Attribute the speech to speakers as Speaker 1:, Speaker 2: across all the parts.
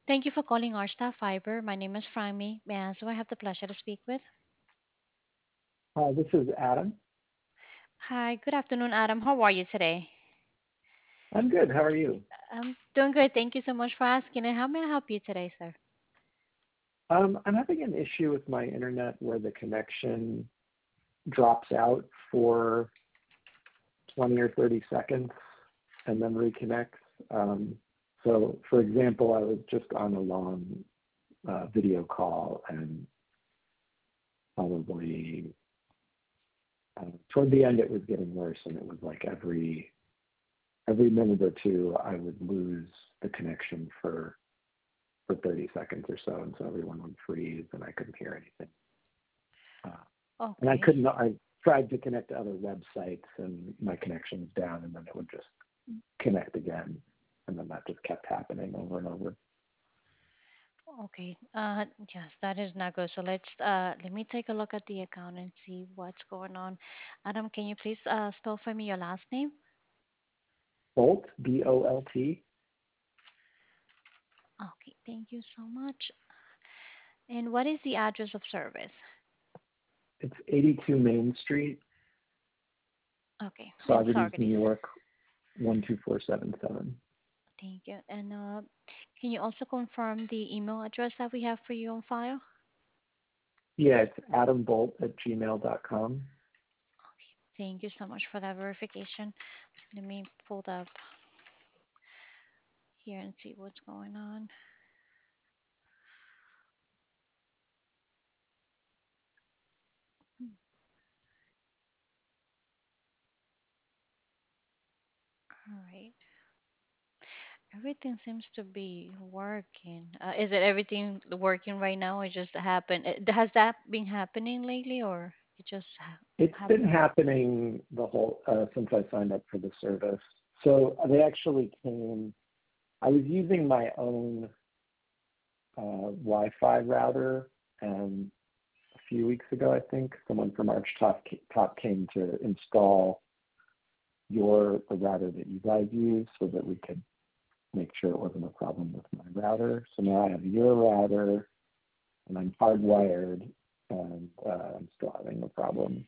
Speaker 1: Thank you for calling our staff fiber. My name is Fryme. May I ask who I have the pleasure to speak with?
Speaker 2: This is Adam.
Speaker 1: Hi, good afternoon, Adam. How are you today?
Speaker 2: I'm good. How are you?
Speaker 1: I'm doing great. Thank you so much for asking. And how may I help you today, sir?
Speaker 2: I'm having an issue with my internet where the connection drops out for 20 or 30 seconds and then reconnects. Um, so, for example, I was just on a long video call, and probably toward the end it was getting worse, and it was like every minute or two I would lose the connection for 30 seconds or so, and so everyone would freeze and I couldn't hear anything. Uh, and I
Speaker 1: Okay.
Speaker 2: couldn't. I tried to connect to other websites, and my connection was down, and then it would just connect again, and then that just kept happening over and over.
Speaker 1: Okay. Yes, that is not good. So let me take a look at the account and see what's going on. Adam, can you please spell for me your last name?
Speaker 2: Bolt, BOLT.
Speaker 1: Okay, thank you so much. And what is the address of service?
Speaker 2: It's 82 Main Street,
Speaker 1: Okay, and
Speaker 2: Saugerties, New
Speaker 1: Saugerties.
Speaker 2: York, 12477.
Speaker 1: Thank you. And can you also confirm the email address that we have for you on file?
Speaker 2: Yeah, it's adambolt@gmail.com.
Speaker 1: Okay, thank you so much for that verification. Let me pull that up here and see what's going on. Hmm, all right. Everything seems to be working. Is it everything working right now? It just happened. Has that been happening lately, or it just
Speaker 2: It's been
Speaker 1: happened?
Speaker 2: happening the whole since I signed up for the service. So they actually came. I was using my own Wi-Fi router, and a few weeks ago, I think someone from Archtop came to install the router that you guys use, so that we could make sure it wasn't a problem with my router. So now I have your router, and I'm hardwired, and I'm still having a problem.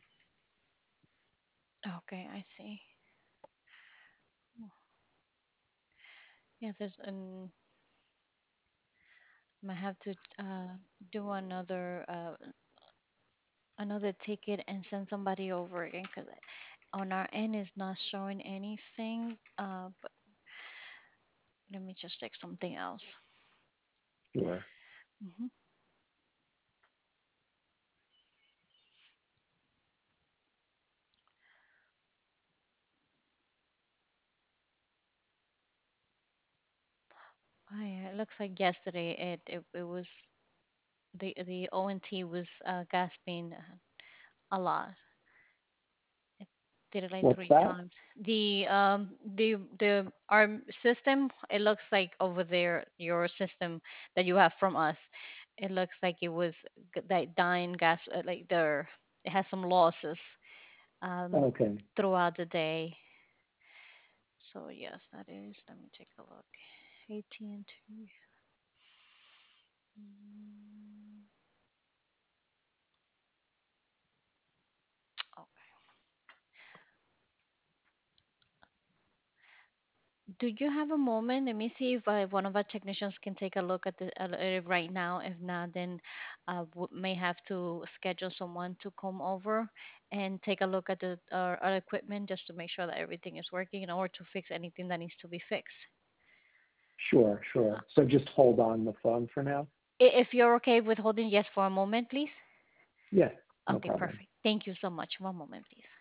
Speaker 1: Okay, I see. Yeah, there's an. I have to do another ticket and send somebody over again because on our end is not showing anything. But let me just check something else.
Speaker 2: Sure.
Speaker 1: Hmm. Oh, yeah, it looks like yesterday it was the ONT was gasping a lot. It did it like
Speaker 2: What's
Speaker 1: three
Speaker 2: that?
Speaker 1: times. The our system, it looks like over there your system that you have from us. It looks like it was like dying gas like there it has some losses
Speaker 2: Okay.
Speaker 1: throughout the day. So yes, that is. Let me take a look. AT&T. Mm, okay. Do you have a moment? Let me see if one of our technicians can take a look at it right now. If not, then may have to schedule someone to come over and take a look at our equipment just to make sure that everything is working in order to fix anything that needs to be fixed.
Speaker 2: Sure, sure. So just hold on the phone for now?
Speaker 1: If you're okay with holding yes for a moment, please.
Speaker 2: Yeah, no
Speaker 1: Okay,
Speaker 2: problem.
Speaker 1: perfect. Thank you so much. One moment, please.